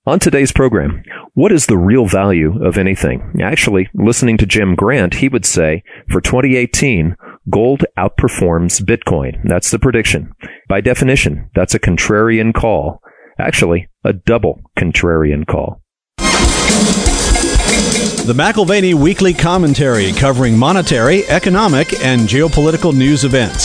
On today's program, what is the real value of anything? Actually, listening to Jim Grant, he would say, for 2018, gold outperforms Bitcoin. That's the prediction. By definition, that's a contrarian call. Actually, a double contrarian call. The McAlvany Weekly Commentary, covering monetary, economic, and geopolitical news events.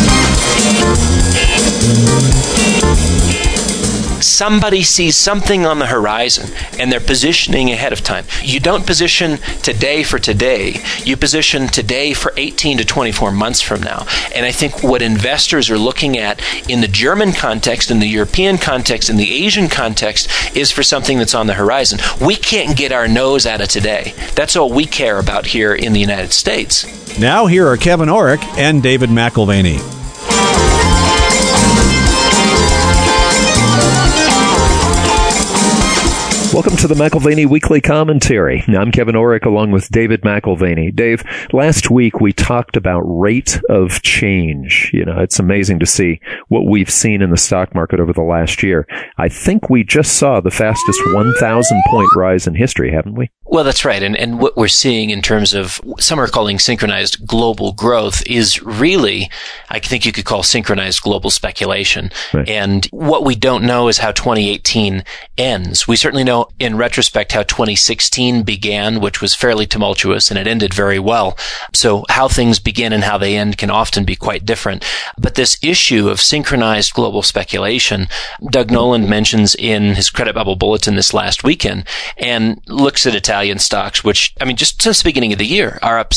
Somebody sees something on the horizon and they're positioning ahead of time. You don't position today for today. You position today for 18 to 24 months from now. And I think what investors are looking at in the German context, in the European context, in the Asian context is for something that's on the horizon. We can't get our nose out of today. That's all we care about here in the United States. Now here are Kevin Orrick and David McAlvany. Welcome to the McAlvany Weekly Commentary. I'm Kevin Orrick along with David McAlvany. Dave, last week we talked about rate of change. You know, it's amazing to see what we've seen in the stock market over the last year. I think we just saw the fastest 1,000 point rise in history, haven't we? Well, that's right. And what we're seeing in terms of, some are calling synchronized global growth, is really, I think you could call synchronized global speculation. Right. And what we don't know is how 2018 ends. We certainly know in retrospect how 2016 began, which was fairly tumultuous, and it ended very well. So how things begin and how they end can often be quite different. But this issue of synchronized global speculation, Doug Noland mentions in his Credit Bubble Bulletin this last weekend, and looks at Italian stocks, which, I mean, just since the beginning of the year, are up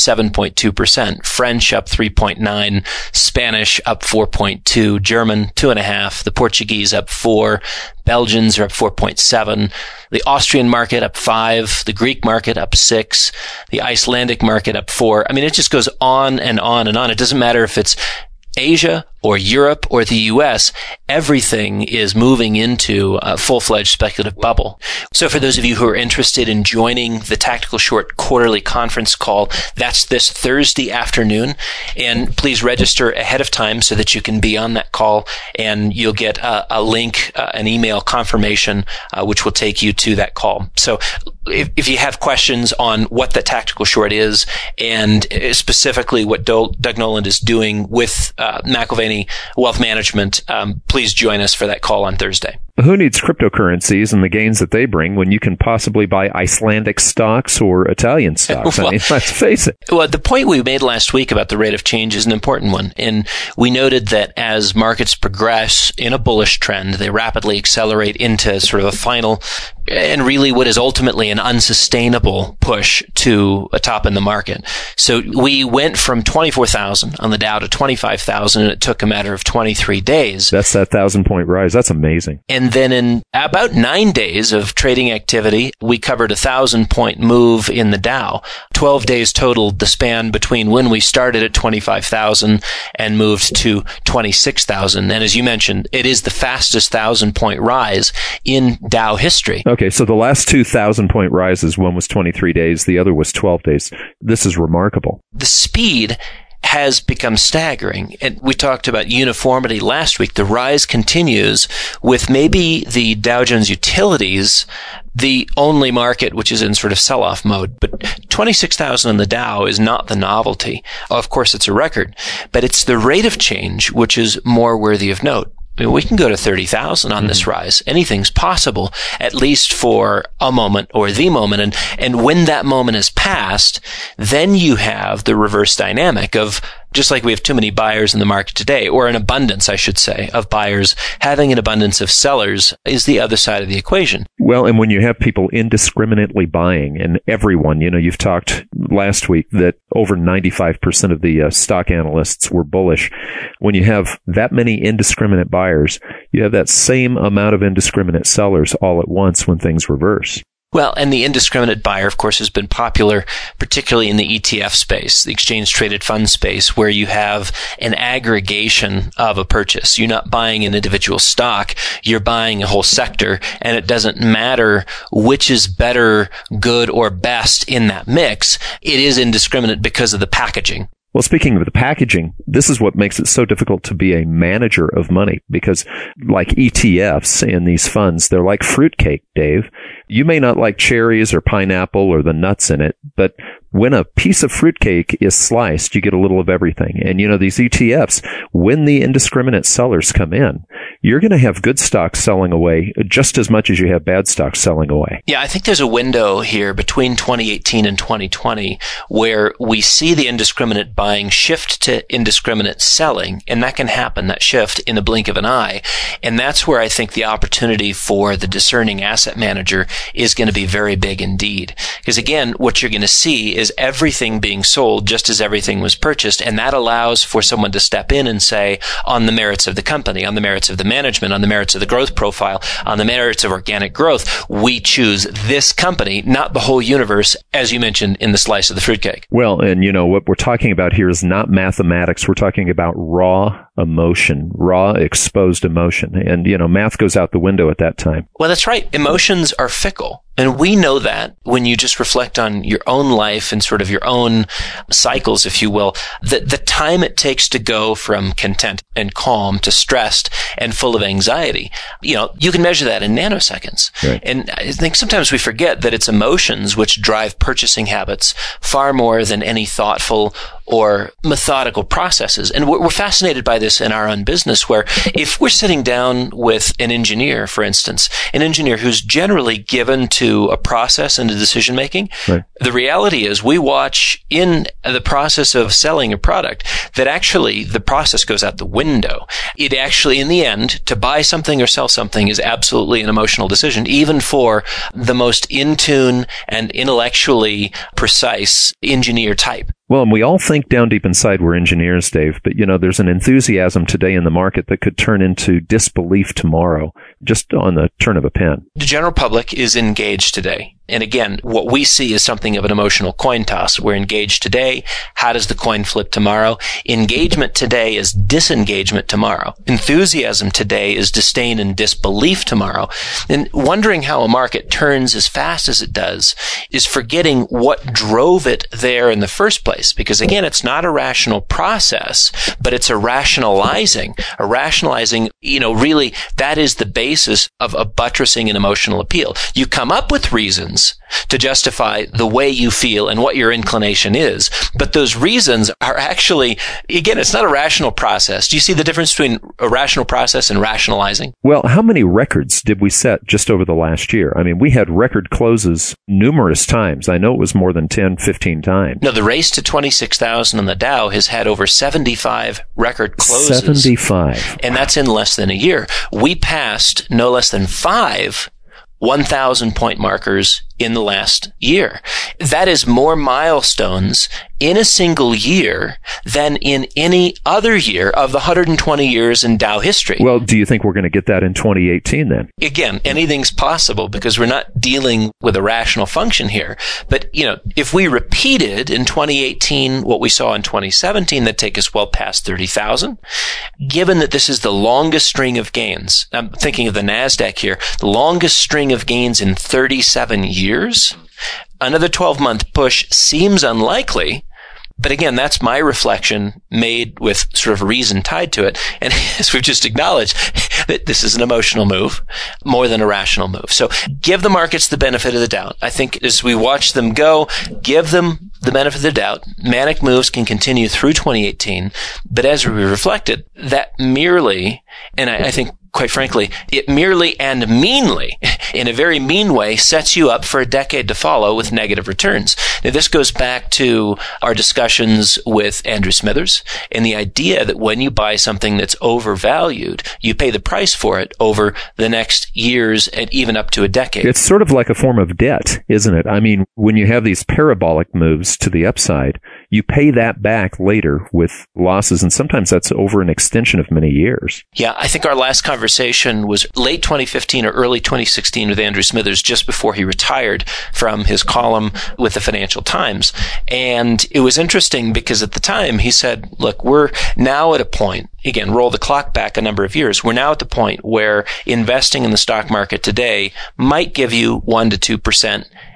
7.2%, French up 3.9%, Spanish up 4.2%, German 2.5%, the Portuguese up 4%, Belgians are up 4.7%, the Austrian market up 5%, the Greek market up 6%, the Icelandic market up 4%. I mean, it just goes on and on and on. It doesn't matter if it's Asia or Europe or the US, everything is moving into a full-fledged speculative bubble. So for those of you who are interested in joining the Tactical Short quarterly conference call, that's this Thursday afternoon. And please register ahead of time so that you can be on that call, and you'll get a link, an email confirmation, which will take you to that call. So if you have questions on what the Tactical Short is, and specifically what Doug Noland is doing with McAlvany Wealth Management, please join us for that call on Thursday. Who needs cryptocurrencies and the gains that they bring when you can possibly buy Icelandic stocks or Italian stocks? Well, I mean, let's face it. Well, the point we made last week about the rate of change is an important one. And we noted that as markets progress in a bullish trend, they rapidly accelerate into sort of a final and really what is ultimately an unsustainable push to a top in the market. So we went from 24,000 on the Dow to 25,000, and it took a matter of 23 days. That's that 1,000-point rise. That's amazing. And then in about 9 days of trading activity, we covered 1,000-point move in the Dow. 12 days totaled the span between when we started at 25,000 and moved to 26,000. And as you mentioned, it is the fastest 1,000-point rise in Dow history. Okay, so the last 2,000-point rises, one was 23 days, the other was 12 days. This is remarkable. The speed has become staggering. And we talked about uniformity last week. The rise continues with maybe the Dow Jones Utilities, the only market which is in sort of sell-off mode. But 26,000 in the Dow is not the novelty. Of course, it's a record, but it's the rate of change which is more worthy of note. I mean, we can go to 30,000 on this rise. Anything's possible, at least for a moment or the moment. And when that moment is passed, then you have the reverse dynamic of, just like we have too many buyers in the market today, or an abundance, I should say, of buyers, having an abundance of sellers is the other side of the equation. Well, and when you have people indiscriminately buying, and everyone, you know, you've talked last week that over 95% of the stock analysts were bullish. When you have that many indiscriminate buyers, you have that same amount of indiscriminate sellers all at once when things reverse. Well, and the indiscriminate buyer, of course, has been popular, particularly in the ETF space, the exchange-traded fund space, where you have an aggregation of a purchase. You're not buying an individual stock, you're buying a whole sector, and it doesn't matter which is better, good, or best in that mix. It is indiscriminate because of the packaging. Well, speaking of the packaging, this is what makes it so difficult to be a manager of money, because like ETFs and these funds, they're like fruitcake, Dave. You may not like cherries or pineapple or the nuts in it, but when a piece of fruitcake is sliced, you get a little of everything. And these ETFs, when the indiscriminate sellers come in, you're going to have good stocks selling away just as much as you have bad stocks selling away. Yeah, I think there's a window here between 2018 and 2020 where we see the indiscriminate buying shift to indiscriminate selling, and that can happen, that shift, in the blink of an eye. And that's where I think the opportunity for the discerning asset manager is going to be very big indeed. Because again, what you're going to see is everything being sold just as everything was purchased, and that allows for someone to step in and say, on the merits of the company, on the merits of the management, on the merits of the growth profile, on the merits of organic growth, we choose this company, not the whole universe, as you mentioned in the slice of the fruitcake. Well, and what we're talking about here is not mathematics. We're talking about raw emotion, raw exposed emotion. And, math goes out the window at that time. Well, that's right. Emotions are fickle. And we know that when you just reflect on your own life and sort of your own cycles, if you will, that the time it takes to go from content and calm to stressed and full of anxiety, you can measure that in nanoseconds. Right. And I think sometimes we forget that it's emotions which drive purchasing habits far more than any thoughtful or methodical processes. And we're fascinated by this in our own business, where if we're sitting down with an engineer, for instance, an engineer who's generally given to a process and a decision making, right. The reality is we watch in the process of selling a product that actually the process goes out the window. It actually, in the end, to buy something or sell something is absolutely an emotional decision, even for the most in tune and intellectually precise engineer type. Well, and we all think down deep inside we're engineers, Dave, but there's an enthusiasm today in the market that could turn into disbelief tomorrow, just on the turn of a pen. The general public is engaged today. And again, what we see is something of an emotional coin toss. We're engaged today. How does the coin flip tomorrow? Engagement today is disengagement tomorrow. Enthusiasm today is disdain and disbelief tomorrow. And wondering how a market turns as fast as it does is forgetting what drove it there in the first place. Because again, it's not a rational process, but it's a rationalizing. Really, that is the basis of a buttressing an emotional appeal. You come up with reasons to justify the way you feel and what your inclination is. But those reasons are actually, again, it's not a rational process. Do you see the difference between a rational process and rationalizing? Well, how many records did we set just over the last year? I mean, we had record closes numerous times. I know it was more than 10, 15 times. No, the race to 26,000 on the Dow has had over 75 record closes. 75. And that's in less than a year. We passed no less than 5 1,000-point markers in the last year. That is more milestones in a single year than in any other year of the 120 years in Dow history. Well, do you think we're going to get that in 2018 then? Again, anything's possible because we're not dealing with a rational function here. But, if we repeated in 2018 what we saw in 2017, that'd take us well past 30,000. Given that this is the longest string of gains, I'm thinking of the NASDAQ here, the longest string of gains in 37 years, another 12-month push seems unlikely. But again, that's my reflection made with sort of reason tied to it. And as we've just acknowledged, that this is an emotional move more than a rational move. So give the markets the benefit of the doubt. I think as we watch them go, give them the benefit of the doubt. Manic moves can continue through 2018. But as we reflected, that merely, and I think quite frankly, it merely and meanly, in a very mean way, sets you up for a decade to follow with negative returns. Now, this goes back to our discussions with Andrew Smithers and the idea that when you buy something that's overvalued, you pay the price for it over the next years and even up to a decade. It's sort of like a form of debt, isn't it? I mean, when you have these parabolic moves to the upside, you pay that back later with losses, and sometimes that's over an extension of many years. Yeah, I think our last conversation was late 2015 or early 2016 with Andrew Smithers, just before he retired from his column with the Financial Times. And it was interesting because at the time he said, look, we're now at a point, again, roll the clock back a number of years, we're now at the point where investing in the stock market today might give you 1% to 2%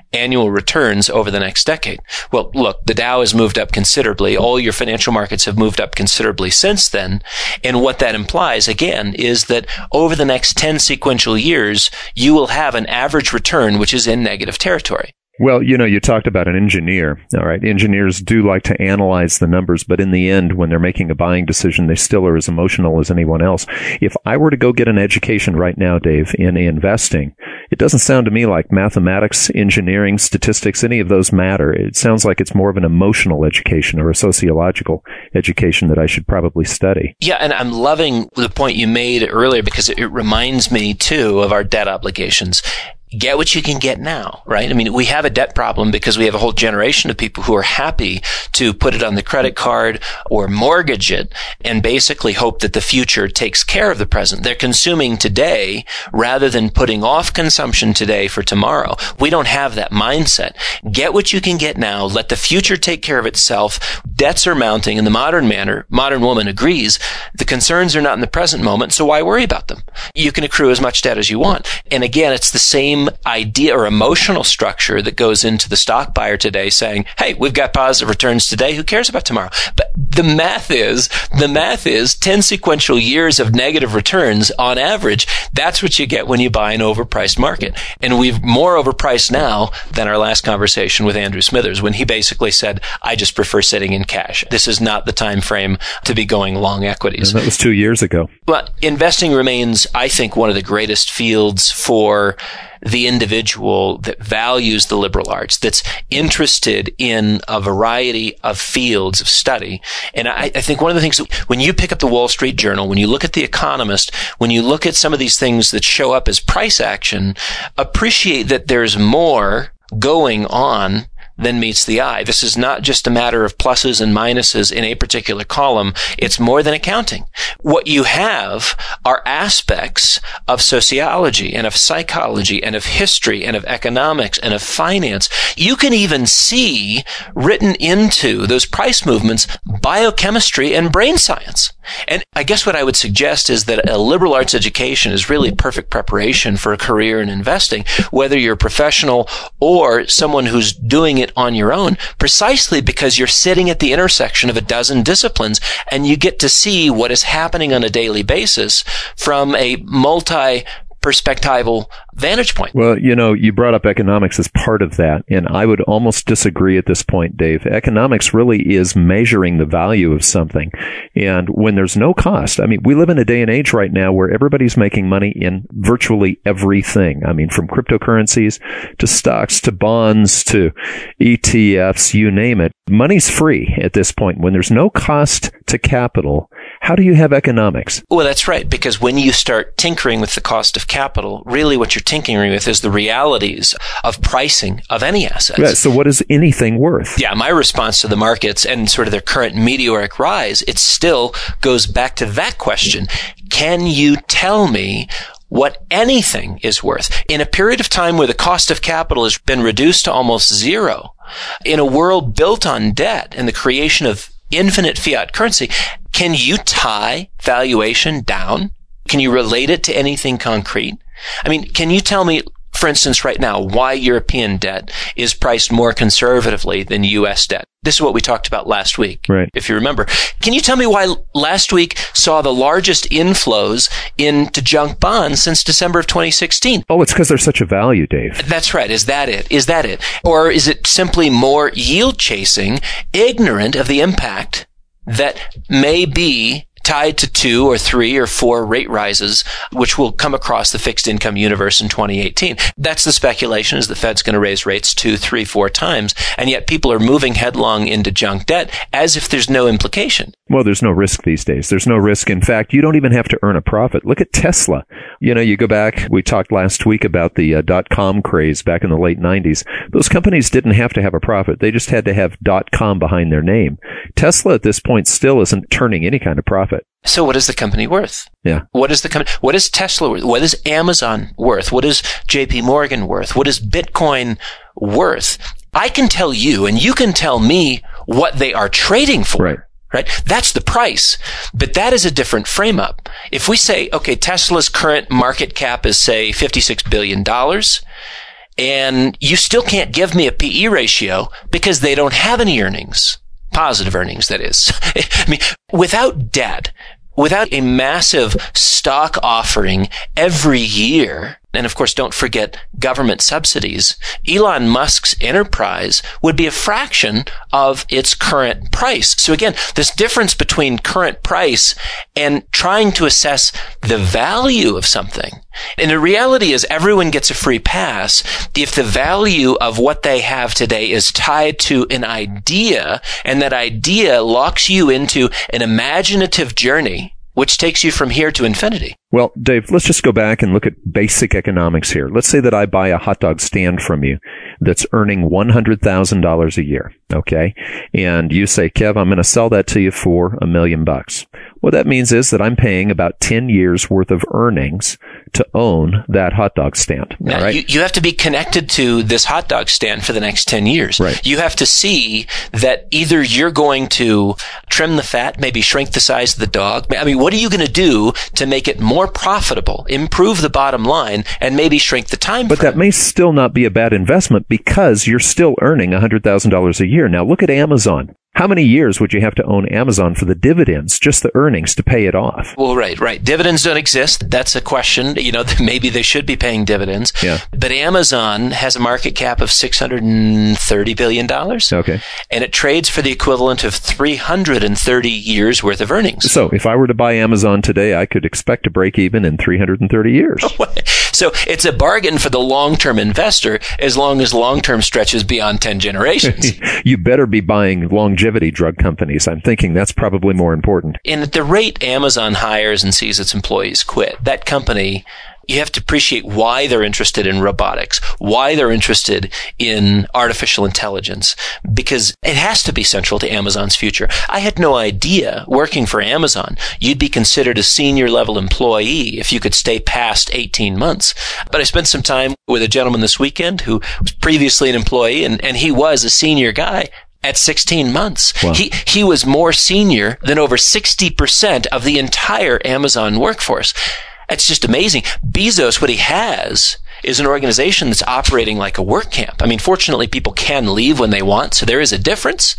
annual returns over the next decade. Well, look, the Dow has moved up considerably. All your financial markets have moved up considerably since then. And what that implies, again, is that over the next 10 sequential years, you will have an average return which is in negative territory. Well, you talked about an engineer. All right. Engineers do like to analyze the numbers, but in the end, when they're making a buying decision, they still are as emotional as anyone else. If I were to go get an education right now, Dave, in investing, it doesn't sound to me like mathematics, engineering, statistics, any of those matter. It sounds like it's more of an emotional education or a sociological education that I should probably study. Yeah, and I'm loving the point you made earlier because it reminds me, too, of our debt obligations. Get what you can get now, right? I mean, we have a debt problem because we have a whole generation of people who are happy to put it on the credit card or mortgage it and basically hope that the future takes care of the present. They're consuming today rather than putting off consumption today for tomorrow. We don't have that mindset. Get what you can get now. Let the future take care of itself. Debts are mounting in the modern woman agrees. The concerns are not in the present moment, so why worry about them? You can accrue as much debt as you want. And again, it's the same idea or emotional structure that goes into the stock buyer today saying, hey, we've got positive returns today. Who cares about tomorrow? But the math is 10 sequential years of negative returns on average. That's what you get when you buy an overpriced market. And we've more overpriced now than our last conversation with Andrew Smithers when he basically said, I just prefer sitting in cash. This is not the time frame to be going long equities. And that was 2 years ago. But investing remains, I think, one of the greatest fields for the individual that values the liberal arts, that's interested in a variety of fields of study. And I think one of the things, when you pick up the Wall Street Journal, when you look at The Economist, when you look at some of these things that show up as price action, appreciate that there's more going on than meets the eye. This is not just a matter of pluses and minuses in a particular column. It's more than accounting. What you have are aspects of sociology and of psychology and of history and of economics and of finance. You can even see written into those price movements biochemistry and brain science. And I guess what I would suggest is that a liberal arts education is really perfect preparation for a career in investing, whether you're a professional or someone who's doing it on your own, precisely because you're sitting at the intersection of a dozen disciplines and you get to see what is happening on a daily basis from a multi-perspectival vantage point. Well, you brought up economics as part of that, and I would almost disagree at this point, Dave. Economics really is measuring the value of something. And when there's no cost, I mean, we live in a day and age right now where everybody's making money in virtually everything. I mean, from cryptocurrencies to stocks to bonds to ETFs, you name it. Money's free at this point. When there's no cost to capital, how do you have economics? Well, that's right, because when you start tinkering with the cost of capital, really what you're tinkering with is the realities of pricing of any assets. Yeah, so what is anything worth? Yeah, my response to the markets and sort of their current meteoric rise, it still goes back to that question. Can you tell me what anything is worth? In a period of time where the cost of capital has been reduced to almost zero, in a world built on debt and the creation of infinite fiat currency, can you tie valuation down? Can you relate it to anything concrete? I mean, can you tell me, for instance, right now, why European debt is priced more conservatively than U.S. debt? This is what we talked about last week, right? If you remember. Can you tell me why last week saw the largest inflows into junk bonds since December of 2016? Oh, it's because they're such a value, Dave. That's right. Is that it? Or is it simply more yield chasing, ignorant of the impact that may be tied to 2 or 3 or 4 rate rises, which will come across the fixed income universe in 2018. That's the speculation, is the Fed's going to raise rates 2, 3, 4 times, and yet people are moving headlong into junk debt as if there's no implication. Well, there's no risk these days. There's no risk. In fact, you don't even have to earn a profit. Look at Tesla. You go back, we talked last week about the .com craze back in the late 90s. Those companies didn't have to have a profit. They just had to have .com behind their name. Tesla at this point still isn't turning any kind of profit. So what is the company worth? Yeah. What is Tesla worth? What is Amazon worth? What is JP Morgan worth? What is Bitcoin worth? I can tell you, and you can tell me what they are trading for. Right? That's the price. But that is a different frame up. If we say, okay, Tesla's current market cap is, say, $56 billion, And you still can't give me a PE ratio because they don't have any earnings. Positive earnings, that is. I mean, without debt, without a massive stock offering every year, and of course, don't forget government subsidies, Elon Musk's enterprise would be a fraction of its current price. So again, this difference between current price and trying to assess the value of something. And the reality is everyone gets a free pass if the value of what they have today is tied to an idea, and that idea locks you into an imaginative journey which takes you from here to infinity. Well, Dave, let's just go back and look at basic economics here. Let's say that I buy a hot dog stand from you that's earning $100,000 a year, okay? And you say, Kev, I'm going to sell that to you for $1 million. What that means is that I'm paying about 10 years worth of earnings to own that hot dog stand. Now, all right? You have to be connected to this hot dog stand for the next 10 years. Right. You have to see that either you're going to trim the fat, maybe shrink the size of the dog. I mean, what are you going to do to make it more profitable, improve the bottom line, and maybe shrink the time But frame? that may still not be a bad investment because you're still earning $100,000 a year. Now, look at Amazon. How many years would you have to own Amazon for the dividends, just the earnings, to pay it off? Well, right. Dividends don't exist. That's a question. You know, maybe they should be paying dividends. Yeah. But Amazon has a market cap of $630 billion. Okay. And it trades for the equivalent of 330 years worth of earnings. So if I were to buy Amazon today, I could expect to break even in 330 years. So it's a bargain for the long-term investor as long as long-term stretches beyond 10 generations. You better be buying longevity drug companies. I'm thinking that's probably more important. And at the rate Amazon hires and sees its employees quit, that company, you have to appreciate why they're interested in robotics, why they're interested in artificial intelligence, because it has to be central to Amazon's future. I had no idea working for Amazon, you'd be considered a senior level employee if you could stay past 18 months. But I spent some time with a gentleman this weekend who was previously an employee, and he was a senior guy at 16 months. Wow. He was more senior than over 60% of the entire Amazon workforce. It's just amazing. Bezos, what he has is an organization that's operating like a work camp. I mean, fortunately, people can leave when they want, so there is a difference.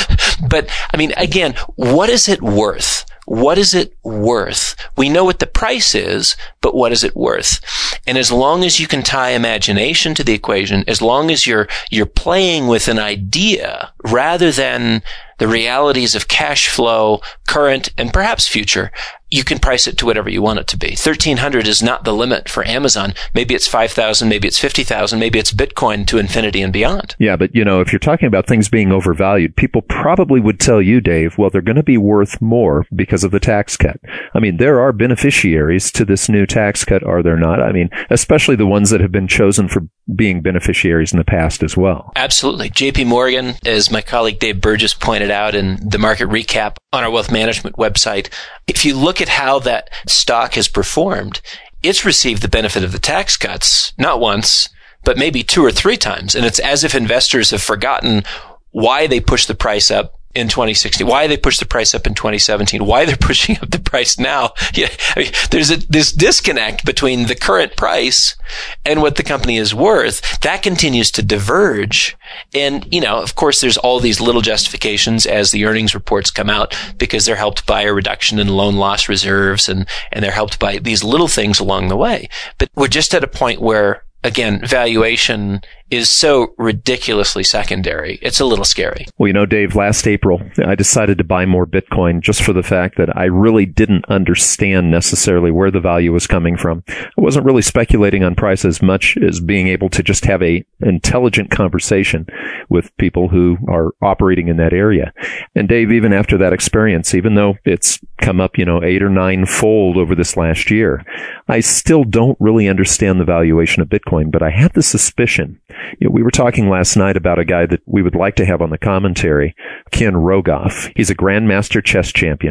But, I mean, again, what is it worth? What is it worth? We know what the price is, but what is it worth? And as long as you can tie imagination to the equation, as long as you're playing with an idea rather than the realities of cash flow, current, and perhaps future, you can price it to whatever you want it to be. 1,300 is not the limit for Amazon. Maybe it's 5,000, maybe it's 50,000, maybe it's Bitcoin to infinity and beyond. Yeah, but you know, if you're talking about things being overvalued, people probably would tell you, Dave, well, they're going to be worth more because of the tax cut. I mean, there are beneficiaries to this new tax cut, are there not? I mean, especially the ones that have been chosen for being beneficiaries in the past as well. Absolutely. JP Morgan, as my colleague Dave Burgess pointed out in the market recap on our wealth management website, if you look at how that stock has performed, it's received the benefit of the tax cuts, not once, but maybe 2 or 3 times. And it's as if investors have forgotten why they pushed the price up in 2016, why they pushed the price up in 2017, why they're pushing up the price now. Yeah, I mean, there's this disconnect between the current price and what the company is worth. That continues to diverge. And, you know, of course, there's all these little justifications as the earnings reports come out because they're helped by a reduction in loan loss reserves and they're helped by these little things along the way. But we're just at a point where, again, valuation is so ridiculously secondary. It's a little scary. Well, you know, Dave, last April, I decided to buy more Bitcoin just for the fact that I really didn't understand necessarily where the value was coming from. I wasn't really speculating on price as much as being able to just have a intelligent conversation with people who are operating in that area. And Dave, even after that experience, even though it's come up, 8 or 9 fold over this last year, I still don't really understand the valuation of Bitcoin, but I have the suspicion. We were talking last night about a guy that we would like to have on the commentary, Ken Rogoff. He's a grandmaster chess champion.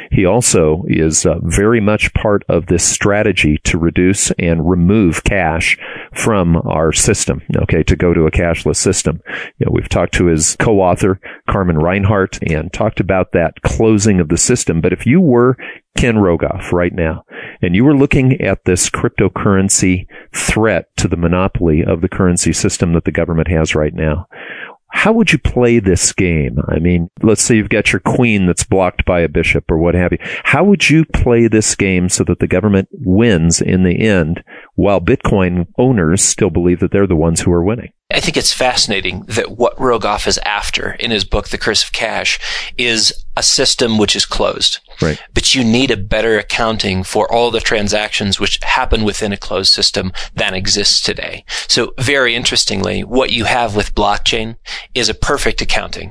he also is very much part of this strategy to reduce and remove cash from our system, okay, to go to a cashless system. We've talked to his co-author, Carmen Reinhart, and talked about that closing of the system. But if you were Ken Rogoff right now, and you were looking at this cryptocurrency threat to the monopoly of the currency system that the government has right now, how would you play this game? I mean, let's say you've got your queen that's blocked by a bishop or what have you. How would you play this game so that the government wins in the end while Bitcoin owners still believe that they're the ones who are winning? I think it's fascinating that what Rogoff is after in his book, The Curse of Cash, is a system which is closed. Right. But you need a better accounting for all the transactions which happen within a closed system than exists today. So very interestingly, what you have with blockchain is a perfect accounting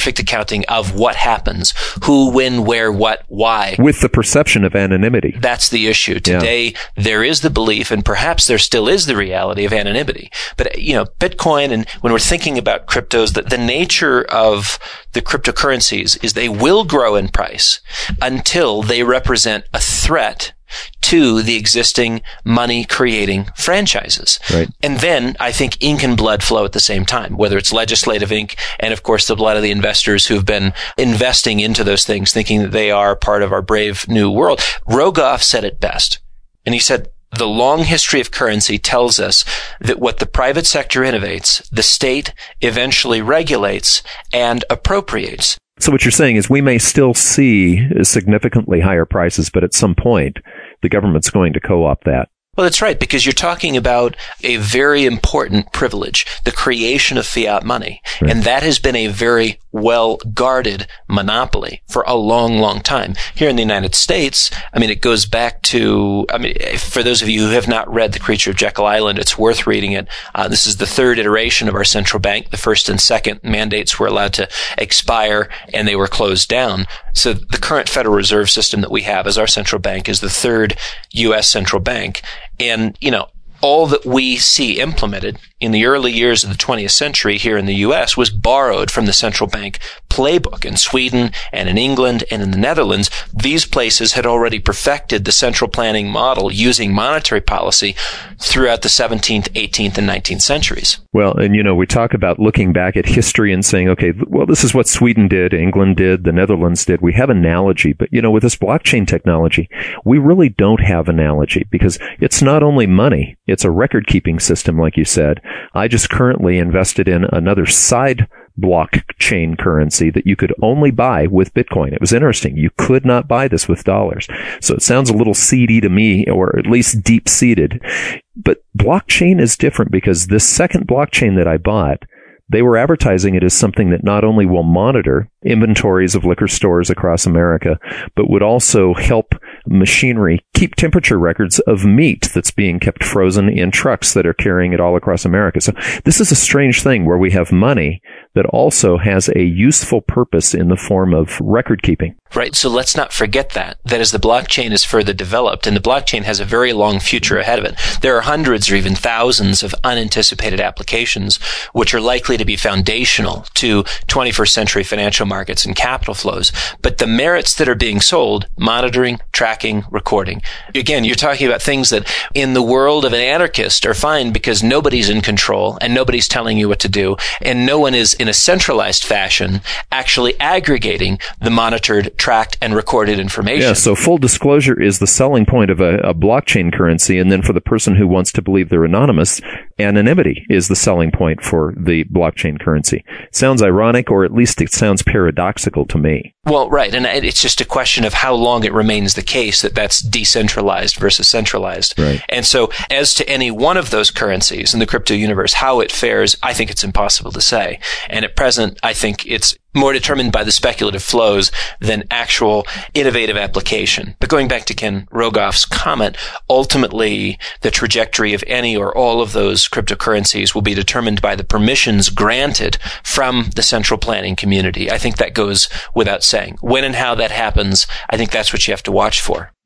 of what happens, who, when, where, what, why. With the perception of anonymity. That's the issue. Today, there is the belief, and perhaps there still is the reality of anonymity. But, Bitcoin, and when we're thinking about cryptos, the nature of the cryptocurrencies is they will grow in price until they represent a threat to the existing money-creating franchises. Right. And then I think ink and blood flow at the same time, whether it's legislative ink and, of course, the blood of the investors who've been investing into those things, thinking that they are part of our brave new world. Rogoff said it best. And he said, the long history of currency tells us that what the private sector innovates, the state eventually regulates and appropriates. So what you're saying is we may still see significantly higher prices, but at some point, the government's going to co-opt that. Well, that's right, because you're talking about a very important privilege, the creation of fiat money. Right. And that has been a very well-guarded monopoly for a long, long time. Here in the United States, it goes back to, for those of you who have not read The Creature of Jekyll Island, it's worth reading it. This is the third iteration of our central bank. The first and second mandates were allowed to expire, and they were closed down. So the current Federal Reserve System that we have as our central bank is the third U.S. central bank. And, all that we see implemented in the early years of the 20th century here in the U.S. was borrowed from the central bank playbook in Sweden and in England and in the Netherlands. These places had already perfected the central planning model using monetary policy throughout the 17th, 18th, and 19th centuries. Well, and we talk about looking back at history and saying, okay, well, this is what Sweden did, England did, the Netherlands did. We have analogy, but with this blockchain technology, we really don't have analogy because it's not only money, it's a record-keeping system, like you said. I just currently invested in another side blockchain currency that you could only buy with Bitcoin. It was interesting. You could not buy this with dollars. So it sounds a little seedy to me, or at least deep-seated. But blockchain is different because this second blockchain that I bought, they were advertising it as something that not only will monitor inventories of liquor stores across America, but would also help machinery keep temperature records of meat that's being kept frozen in trucks that are carrying it all across America. So this is a strange thing where we have money that also has a useful purpose in the form of record keeping. Right. So let's not forget that as the blockchain is further developed, and the blockchain has a very long future ahead of it, there are hundreds or even thousands of unanticipated applications which are likely to be foundational to 21st century financial markets and capital flows. But the merits that are being sold, monitoring, tracking, recording. Again, you're talking about things that in the world of an anarchist are fine because nobody's in control and nobody's telling you what to do, and no one is in a centralized fashion actually aggregating the monitored, tracked, and recorded information. Yeah, so full disclosure is the selling point of a blockchain currency, and then for the person who wants to believe they're anonymous, anonymity is the selling point for the blockchain currency. Sounds ironic, or at least it sounds paradoxical to me. Well, right, and it's just a question of how long it remains the case that that's decentralized versus centralized. Right. And so as to any one of those currencies in the crypto universe, how it fares, I think it's impossible to say. And at present, I think it's more determined by the speculative flows than actual innovative application. But going back to Ken Rogoff's comment, ultimately the trajectory of any or all of those cryptocurrencies will be determined by the permissions granted from the central planning community. I think that goes without saying. When and how that happens, I think that's what you have to watch for.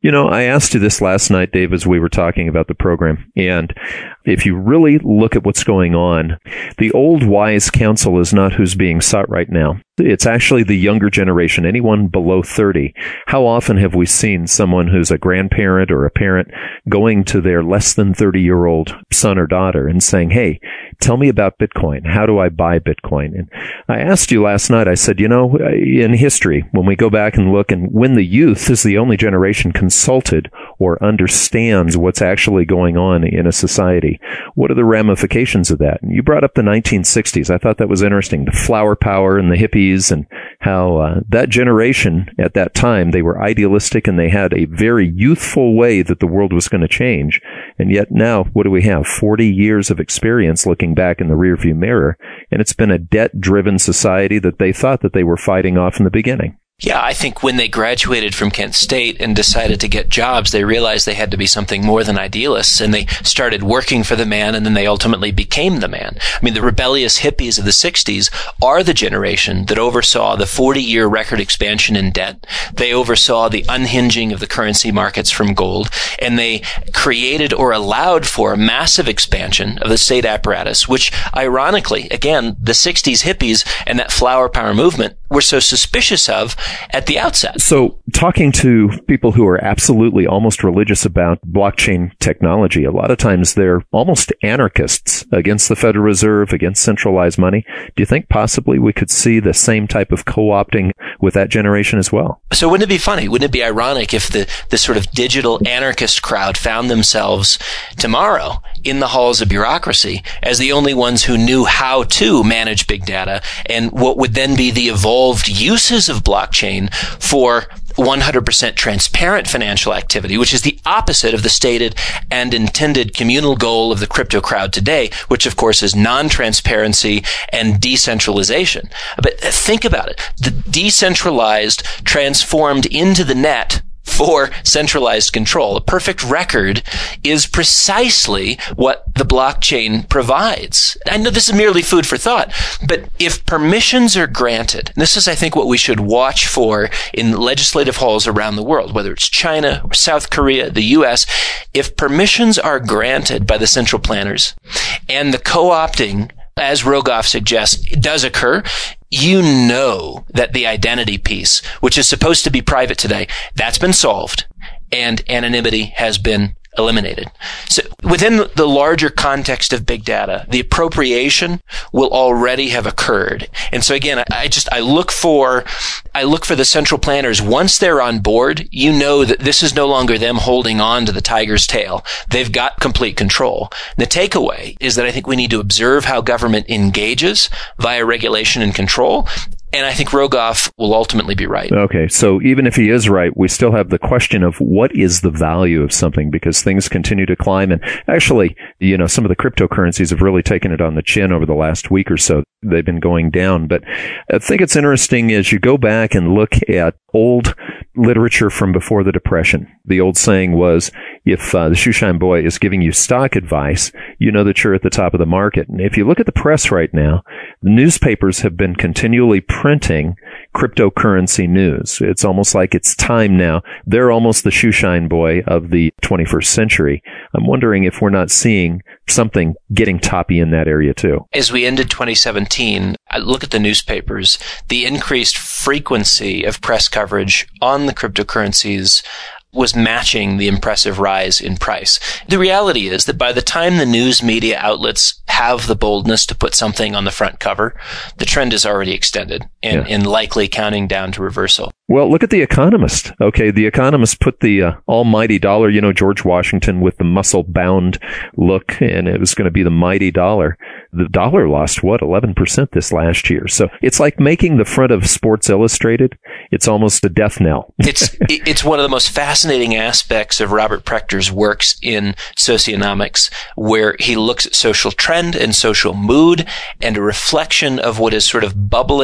You know, I asked you this last night, Dave, as we were talking about the program. And if you really look at what's going on, the old wise counsel is not who's being sought right now. It's actually the younger generation, anyone below 30. How often have we seen someone who's a grandparent or a parent going to their less than 30-year-old son or daughter and saying, hey, tell me about Bitcoin. How do I buy Bitcoin? And I asked you last night, I said, you know, in history, when we go back and look, and when the youth is the only generation consulted or understands what's actually going on in a society, what are the ramifications of that? And you brought up the 1960s. I thought that was interesting. The flower power and the hippies, and how that generation at that time, they were idealistic and they had a very youthful way that the world was going to change. And yet now, what do we have? 40 years of experience looking back in the rearview mirror. And it's been a debt-driven society that they thought that they were fighting off in the beginning. Yeah, I think when they graduated from Kent State and decided to get jobs, they realized they had to be something more than idealists, and they started working for the man, and then they ultimately became the man. I mean, the rebellious hippies of the 60s are the generation that oversaw the 40-year record expansion in debt. They oversaw the unhinging of the currency markets from gold, and they created or allowed for a massive expansion of the state apparatus, which, ironically, again, the 60s hippies and that flower power movement were so suspicious of at the outset. So talking to people who are absolutely almost religious about blockchain technology, a lot of times they're almost anarchists against the Federal Reserve, against centralized money. Do you think possibly we could see the same type of co-opting with that generation as well? So wouldn't it be funny? Wouldn't it be ironic if the sort of digital anarchist crowd found themselves tomorrow in the halls of bureaucracy as the only ones who knew how to manage big data and what would then be the evolved uses of blockchain for 100% transparent financial activity, which is the opposite of the stated and intended communal goal of the crypto crowd today, which of course is non-transparency and decentralization. But think about it. The decentralized transformed into the net for centralized control. A perfect record is precisely what the blockchain provides. I know this is merely food for thought, but if permissions are granted, and this is, I think, what we should watch for in legislative halls around the world, whether it's China or South Korea, the U.S., if permissions are granted by the central planners and the co-opting, as Rogoff suggests, does occur, you know that the identity piece, which is supposed to be private today, that's been solved and anonymity has been eliminated. So within the larger context of big data, the appropriation will already have occurred. And so again, I look for the central planners. Once they're on board, you know that this is no longer them holding on to the tiger's tail. They've got complete control. And the takeaway is that I think we need to observe how government engages via regulation and control. And I think Rogoff will ultimately be right. Okay, so even if he is right, we still have the question of what is the value of something, because things continue to climb. And actually, you know, some of the cryptocurrencies have really taken it on the chin over the last week or so. They've been going down. But I think it's interesting as you go back and look at old literature from before the Depression. The old saying was, if the shoeshine boy is giving you stock advice, you know that you're at the top of the market. And if you look at the press right now, the newspapers have been continually printing cryptocurrency news. It's almost like it's time now. They're almost the shoeshine boy of the 21st century. I'm wondering if we're not seeing something getting toppy in that area too. As we ended 2017, I look at the newspapers, the increased frequency of press coverage on the cryptocurrencies was matching the impressive rise in price. The reality is that by the time the news media outlets have the boldness to put something on the front cover, the trend is already extended and likely counting down to reversal. Well, look at The Economist. Okay, The Economist put the almighty dollar, you know, George Washington with the muscle-bound look, and it was going to be the mighty dollar. The dollar lost, 11% this last year. So it's like making the front of Sports Illustrated. It's almost a death knell. It's one of the most fascinating aspects of Robert Prechter's works in socionomics, where he looks at social trend and social mood and a reflection of what is sort of bubbling up from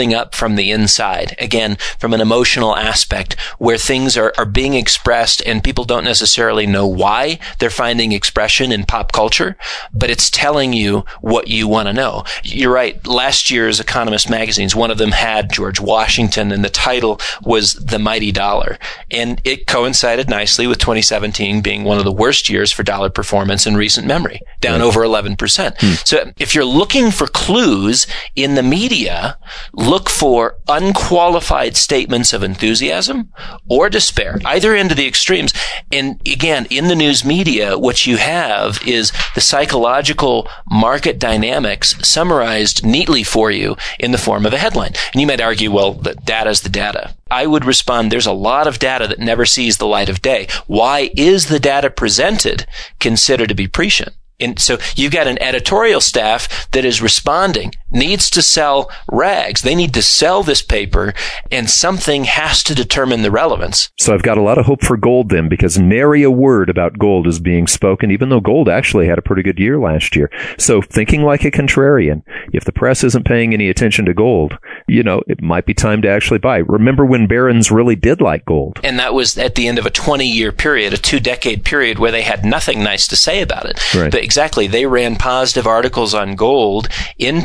from the inside. Again, from an emotional aspect where things are being expressed and people don't necessarily know why they're finding expression in pop culture, but it's telling you what you want to know. You're right. Last year's Economist magazines, one of them had George Washington, and the title was The Mighty Dollar. And it coincided nicely with 2017 being one of the worst years for dollar performance in recent memory, down over 11%. So if you're looking for clues in the media, look for unqualified statements of enthusiasm or despair, either end of the extremes. And again, in the news media, what you have is the psychological market dynamics summarized neatly for you in the form of a headline. And you might argue, well, the data's the data. I would respond, there's a lot of data that never sees the light of day. Why is the data presented considered to be prescient? And so you've got an editorial staff that is responding, needs to sell rags. They need to sell this paper, and something has to determine the relevance. So I've got a lot of hope for gold then, because nary a word about gold is being spoken, even though gold actually had a pretty good year last year. So thinking like a contrarian, if the press isn't paying any attention to gold, it might be time to actually buy. Remember when barons really did like gold? And that was at the end of a 20-year period, a 2-decade period where they had nothing nice to say about it. Right. But exactly. They ran positive articles on gold in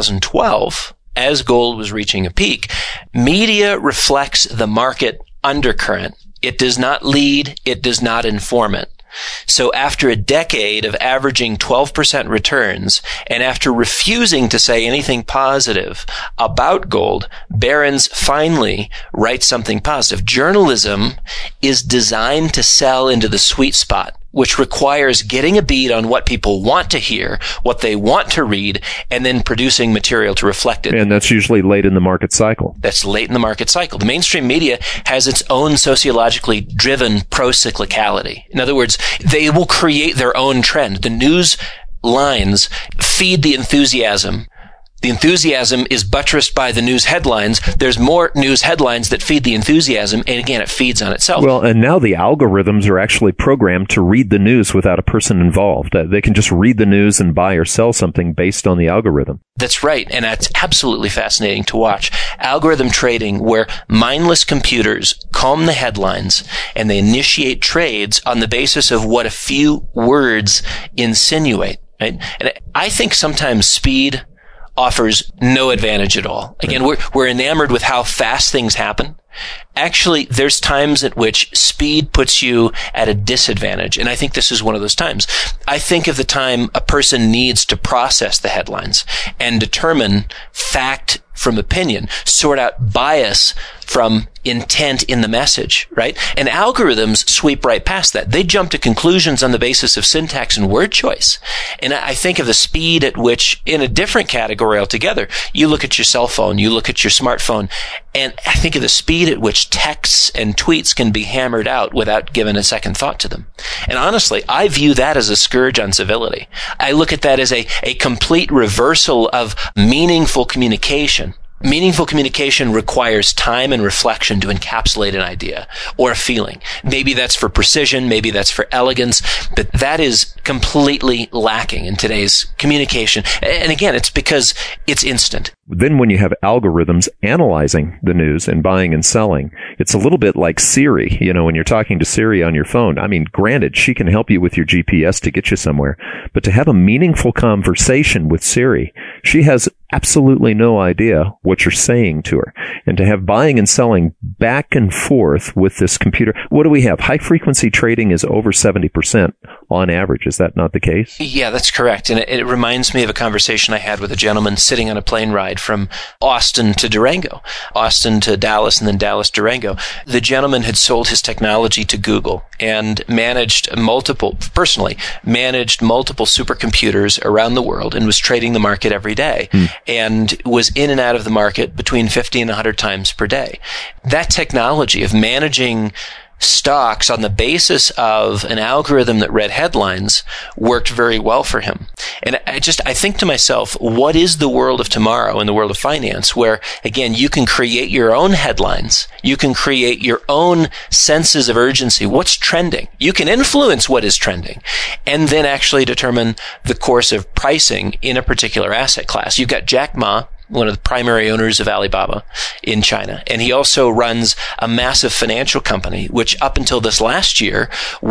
2012 as gold was reaching a peak. Media reflects the market undercurrent. It does not lead. It does not inform it. So after a decade of averaging 12% returns, and after refusing to say anything positive about gold, barons finally write something positive. Journalism is designed to sell into the sweet spot, which requires getting a beat on what people want to hear, what they want to read, and then producing material to reflect it. And that's usually late in the market cycle. That's late in the market cycle. The mainstream media has its own sociologically driven pro-cyclicality. In other words, they will create their own trend. The news lines feed the enthusiasm. The enthusiasm is buttressed by the news headlines. There's more news headlines that feed the enthusiasm, and again, it feeds on itself. Well, and now the algorithms are actually programmed to read the news without a person involved. They can just read the news and buy or sell something based on the algorithm. That's right, and that's absolutely fascinating to watch. Algorithm trading, where mindless computers comb the headlines and they initiate trades on the basis of what a few words insinuate. Right? And I think sometimes speed offers no advantage at all. Again, we're enamored with how fast things happen. Actually, there's times at which speed puts you at a disadvantage, and I think this is one of those times. I think of the time a person needs to process the headlines and determine fact from opinion, sort out bias from intent in the message, right? And algorithms sweep right past that. They jump to conclusions on the basis of syntax and word choice. And I think of the speed at which, in a different category altogether, you look at your cell phone, you look at your smartphone, and I think of the speed at which texts and tweets can be hammered out without giving a second thought to them. And honestly, I view that as a scourge on civility. I look at that as a complete reversal of meaningful communication. Meaningful communication requires time and reflection to encapsulate an idea or a feeling. Maybe that's for precision, maybe that's for elegance, but that is completely lacking in today's communication. And again, it's because it's instant. Then when you have algorithms analyzing the news and buying and selling, it's a little bit like Siri, when you're talking to Siri on your phone. I mean, granted, she can help you with your GPS to get you somewhere, but to have a meaningful conversation with Siri, she has absolutely no idea what you're saying to her. And to have buying and selling back and forth with this computer, what do we have? High frequency trading is over 70% on average. Is that not the case? Yeah, that's correct. And it reminds me of a conversation I had with a gentleman sitting on a plane ride from Austin to Durango, Austin to Dallas, and then Dallas, Durango. The gentleman had sold his technology to Google and managed multiple supercomputers around the world and was trading the market every day and was in and out of the market between 50 and 100 times per day. That technology of managing stocks on the basis of an algorithm that read headlines worked very well for him. And I think to myself, what is the world of tomorrow in the world of finance where, again, you can create your own headlines. You can create your own senses of urgency. What's trending? You can influence what is trending and then actually determine the course of pricing in a particular asset class. You've got Jack Ma one of the primary owners of Alibaba in China. And he also runs a massive financial company, which up until this last year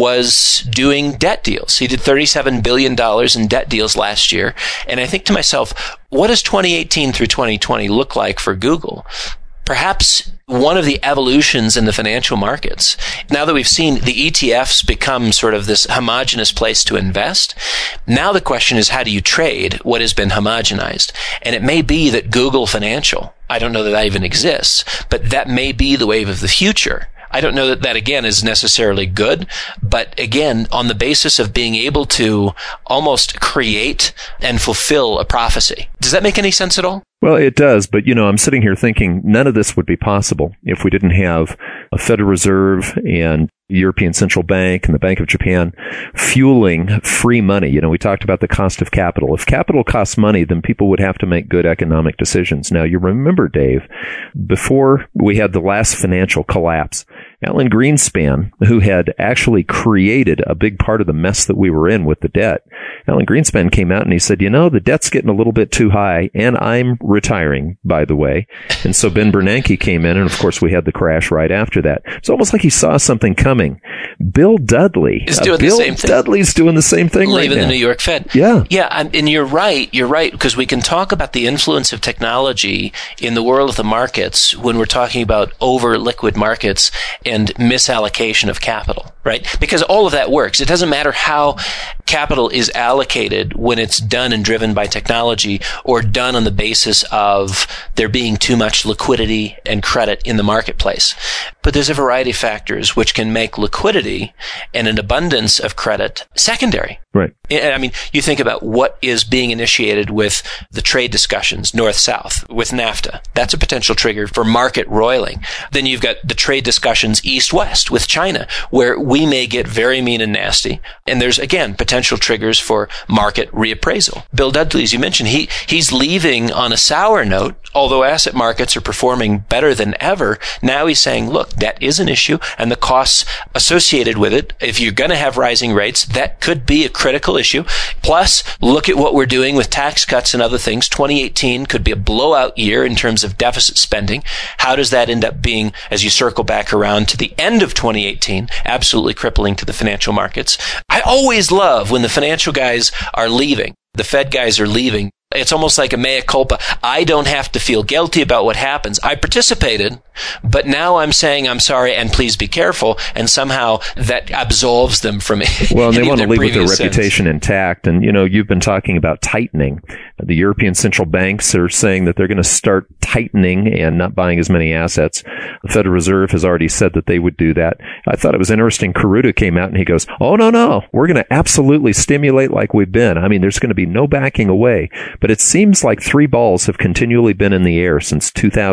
was doing debt deals. He did $37 billion in debt deals last year. And I think to myself, what does 2018 through 2020 look like for Google? Perhaps one of the evolutions in the financial markets, now that we've seen the ETFs become sort of this homogenous place to invest, now the question is, how do you trade what has been homogenized? And it may be that Google Financial, I don't know that even exists, but that may be the wave of the future. I don't know that again is necessarily good, but again, on the basis of being able to almost create and fulfill a prophecy. Does that make any sense at all? Well, it does, but I'm sitting here thinking none of this would be possible if we didn't have a Federal Reserve and European Central Bank and the Bank of Japan fueling free money. We talked about the cost of capital. If capital costs money, then people would have to make good economic decisions. Now, you remember, Dave, before we had the last financial collapse, Alan Greenspan, who had actually created a big part of the mess that we were in with the debt, Alan Greenspan came out and he said, the debt's getting a little bit too high, and I'm retiring, by the way. And so Ben Bernanke came in, and of course we had the crash right after that. It's almost like he saw something coming. Bill Dudley is doing the same thing. Dudley's doing the same thing right now. Leaving the New York Fed. Yeah. Yeah, and you're right, because we can talk about the influence of technology in the world of the markets when we're talking about over-liquid markets and misallocation of capital, right? Because all of that works. It doesn't matter how capital is allocated when it's done and driven by technology or done on the basis of there being too much liquidity and credit in the marketplace. But there's a variety of factors which can make liquidity and an abundance of credit secondary. Right. I mean, you think about what is being initiated with the trade discussions, north-south, with NAFTA. That's a potential trigger for market roiling. Then you've got the trade discussions east-west with China, where we may get very mean and nasty. And there's, again, potential triggers for market reappraisal. Bill Dudley, as you mentioned, he's leaving on a sour note, although asset markets are performing better than ever. Now he's saying, look, debt is an issue, and the costs associated with it, if you're going to have rising rates, that could be a critical issue. Plus, look at what we're doing with tax cuts and other things. 2018 could be a blowout year in terms of deficit spending. How does that end up being, as you circle back around to the end of 2018, absolutely crippling to the financial markets? I always love when the financial guys are leaving, the Fed guys are leaving. It's almost like a mea culpa. I don't have to feel guilty about what happens. I participated, but now I'm saying I'm sorry and please be careful, and somehow that absolves them from it. Well, and they want to leave with their reputation intact. And, you've been talking about tightening. The European central banks are saying that they're going to start tightening and not buying as many assets. The Federal Reserve has already said that they would do that. I thought it was interesting. Karuta came out and he goes, oh, no, we're going to absolutely stimulate like we've been. I mean, there's going to be no backing away. But it seems like three balls have continually been in the air since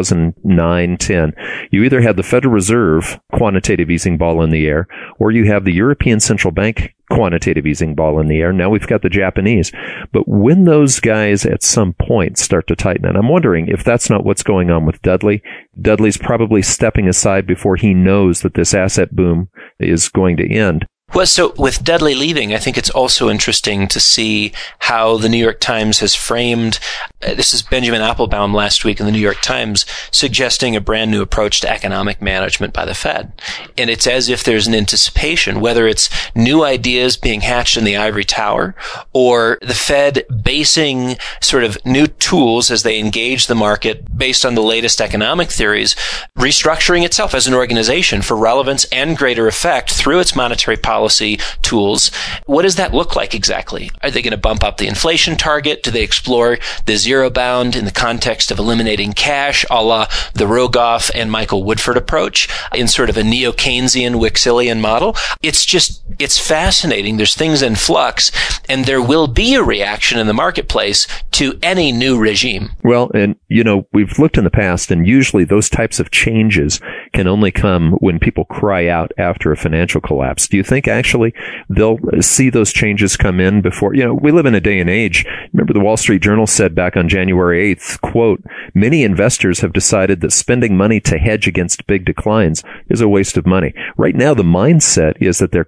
2009-10. You either have the Federal Reserve quantitative easing ball in the air, or you have the European Central Bank quantitative easing ball in the air. Now we've got the Japanese. But when those guys at some point start to tighten, and I'm wondering if that's not what's going on with Dudley. Dudley's probably stepping aside before he knows that this asset boom is going to end. Well, so with Dudley leaving, I think it's also interesting to see how the New York Times has framed, this is Benjamin Applebaum last week in the New York Times, suggesting a brand new approach to economic management by the Fed. And it's as if there's an anticipation, whether it's new ideas being hatched in the ivory tower or the Fed basing sort of new tools as they engage the market based on the latest economic theories, restructuring itself as an organization for relevance and greater effect through its monetary policy tools. What does that look like exactly? Are they going to bump up the inflation target? Do they explore the zero bound in the context of eliminating cash, a la the Rogoff and Michael Woodford approach in sort of a neo-Keynesian, Wixillian model? It's fascinating. There's things in flux, and there will be a reaction in the marketplace to any new regime. Well, and we've looked in the past, and usually those types of changes can only come when people cry out after a financial collapse. Do you think actually they'll see those changes come in before? We live in a day and age. Remember the Wall Street Journal said back on January 8th, quote, many investors have decided that spending money to hedge against big declines is a waste of money. Right now, the mindset is that there can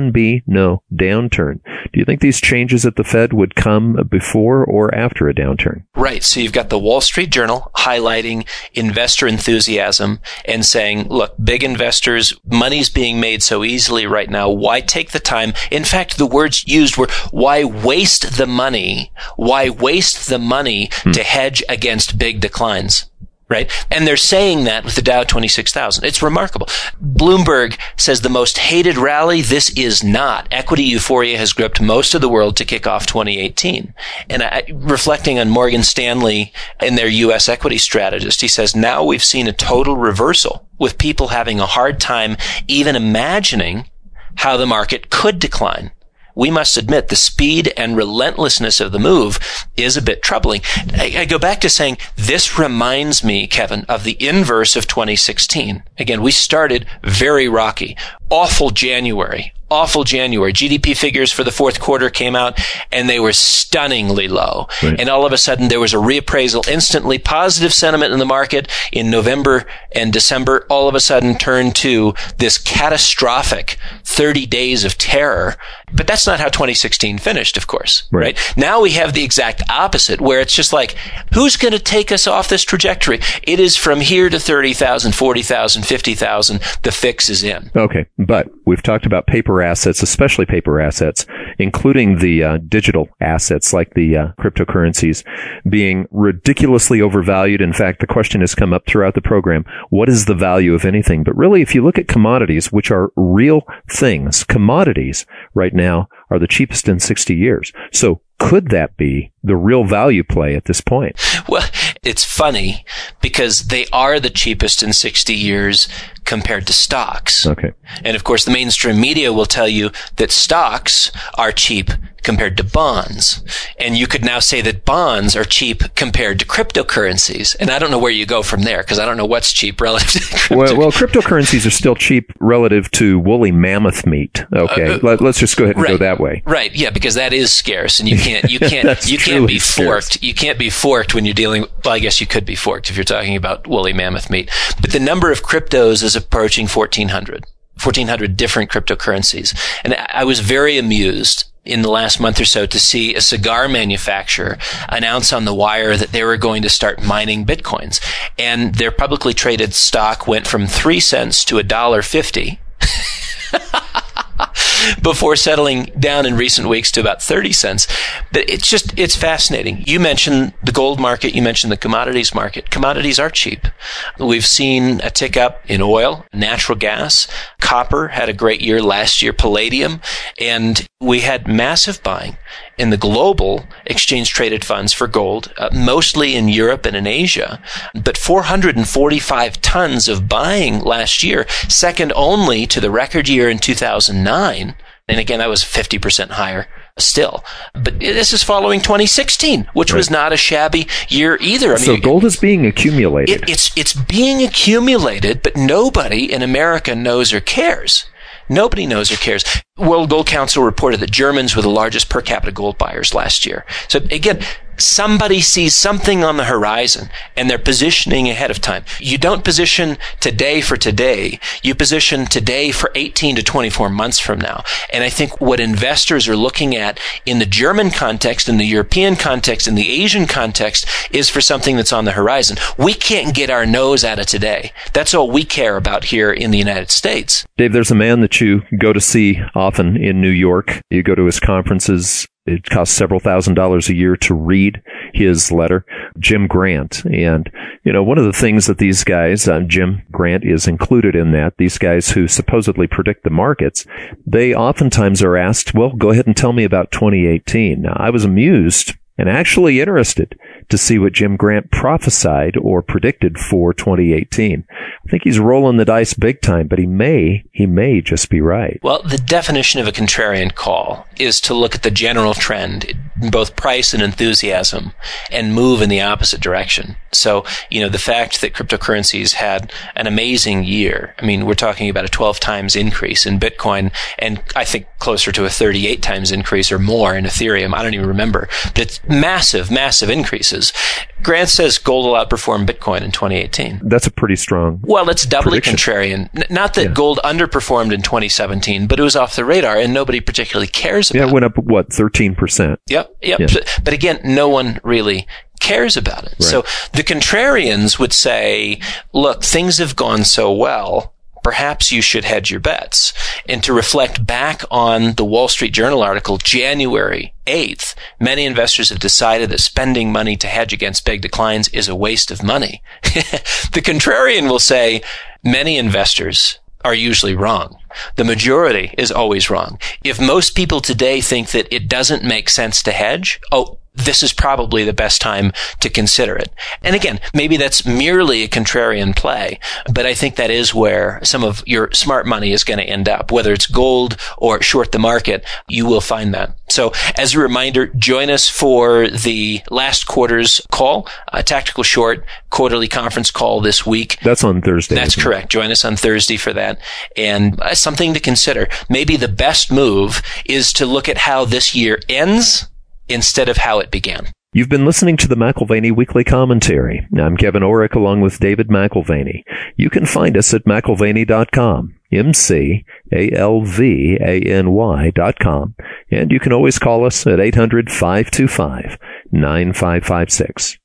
often be no downturn. Do you think these changes at the Fed would come before or after a downturn? Right. So you've got the Wall Street Journal highlighting investor enthusiasm and saying, look, big investors, money's being made so easily right now. Why take the time? In fact, the words used were, why waste the money? Why waste the money to hedge against big declines? Right? And they're saying that with the Dow 26,000. It's remarkable. Bloomberg says the most hated rally, this is not. Equity euphoria has gripped most of the world to kick off 2018. And reflecting on Morgan Stanley and their U.S. equity strategist, he says, now we've seen a total reversal with people having a hard time even imagining how the market could decline. We must admit the speed and relentlessness of the move is a bit troubling. I go back to saying this reminds me, Kevin, of the inverse of 2016. Again, we started very rocky. Awful January. GDP figures for the fourth quarter came out and they were stunningly low. Right. And all of a sudden there was a reappraisal, instantly positive sentiment in the market in November and December, all of a sudden turned to this catastrophic 30 days of terror. But that's not how 2016 finished, of course, right? Now we have the exact opposite where it's just like, who's going to take us off this trajectory? It is from here to 30,000, 40,000, 50,000. The fix is in. Okay. But we've talked about paper assets, especially paper assets, including the digital assets like the cryptocurrencies being ridiculously overvalued. In fact, the question has come up throughout the program, what is the value of anything? But really, if you look at commodities, which are real things, commodities right now are the cheapest in 60 years. So could that be the real value play at this point? Well, it's funny because they are the cheapest in 60 years compared to stocks. Okay. And of course, the mainstream media will tell you that stocks are cheap compared to bonds. And you could now say that bonds are cheap compared to cryptocurrencies. And I don't know where you go from there because I don't know what's cheap relative to cryptocurrencies. Well, cryptocurrencies are still cheap relative to woolly mammoth meat. Okay. Let's just go ahead and go that way. Right. Yeah, because that is scarce and you can't be forked. You can't be forked when you're dealing, well, I guess you could be forked if you're talking about woolly mammoth meat. But the number of cryptos is approaching 1,400 different cryptocurrencies. And I was very amused in the last month or so to see a cigar manufacturer announce on the wire that they were going to start mining Bitcoins. And their publicly traded stock went from 3 cents to $1.50. Before settling down in recent weeks to about 30 cents. But it's fascinating. You mentioned the gold market. You mentioned the commodities market. Commodities are cheap. We've seen a tick up in oil, natural gas. Copper had a great year last year, palladium. And we had massive buying in the global exchange-traded funds for gold, mostly in Europe and in Asia. But 445 tons of buying last year, second only to the record year in 2009. And again, that was 50% higher still. But this is following 2016, which was not a shabby year either. I mean, so gold is being accumulated. It's being accumulated, but nobody in America knows or cares. Nobody knows or cares. World Gold Council reported that Germans were the largest per capita gold buyers last year. So again, somebody sees something on the horizon and they're positioning ahead of time. You don't position today for today. You position today for 18 to 24 months from now. And I think what investors are looking at in the German context, in the European context, in the Asian context is for something that's on the horizon. We can't get our nose out of today. That's all we care about here in the United States. Dave, there's a man that you go to see often in New York. You go to his conferences. It costs several $1,000s a year to read his letter, Jim Grant. And, one of the things that these guys, Jim Grant is included in that, these guys who supposedly predict the markets, they oftentimes are asked, well, go ahead and tell me about 2018. Now, I was amused and actually interested to see what Jim Grant prophesied or predicted for 2018. I think he's rolling the dice big time, but he may just be right. Well, the definition of a contrarian call is to look at the general trend, both price and enthusiasm, and move in the opposite direction. So, the fact that cryptocurrencies had an amazing year, I mean, we're talking about a 12 times increase in Bitcoin, and I think closer to a 38 times increase or more in Ethereum. I don't even remember. But it's massive, massive increases. prices. Grant says gold will outperform Bitcoin in 2018. That's a pretty strong Well, it's doubly prediction. contrarian. Not that gold underperformed in 2017, but it was off the radar and nobody particularly cares about it. Yeah, it went up, 13%? Yep. Yeah. But again, no one really cares about it. Right. So the contrarians would say, look, things have gone so well, perhaps you should hedge your bets. And to reflect back on the Wall Street Journal article, January 8th, many investors have decided that spending money to hedge against big declines is a waste of money. The contrarian will say, many investors are usually wrong. The majority is always wrong. If most people today think that it doesn't make sense to hedge, this is probably the best time to consider it. And again, maybe that's merely a contrarian play, but I think that is where some of your smart money is going to end up. Whether it's gold or short the market, you will find that. So as a reminder, join us for the last quarter's call, a tactical short quarterly conference call this week. That's on Thursday. That's correct. Join us on Thursday for that. And something to consider. Maybe the best move is to look at how this year ends instead of how it began. You've been listening to the McAlvany Weekly Commentary. I'm Kevin Orrick along with David McAlvany. You can find us at McAlvany.com, McAlvany.com. And you can always call us at 800-525-9556.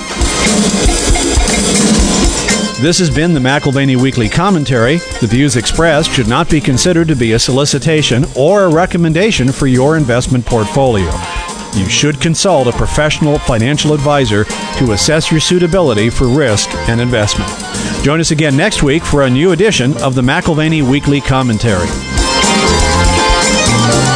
This has been the McAlvany Weekly Commentary. The views expressed should not be considered to be a solicitation or a recommendation for your investment portfolio. You should consult a professional financial advisor to assess your suitability for risk and investment. Join us again next week for a new edition of the McAlvany Weekly Commentary.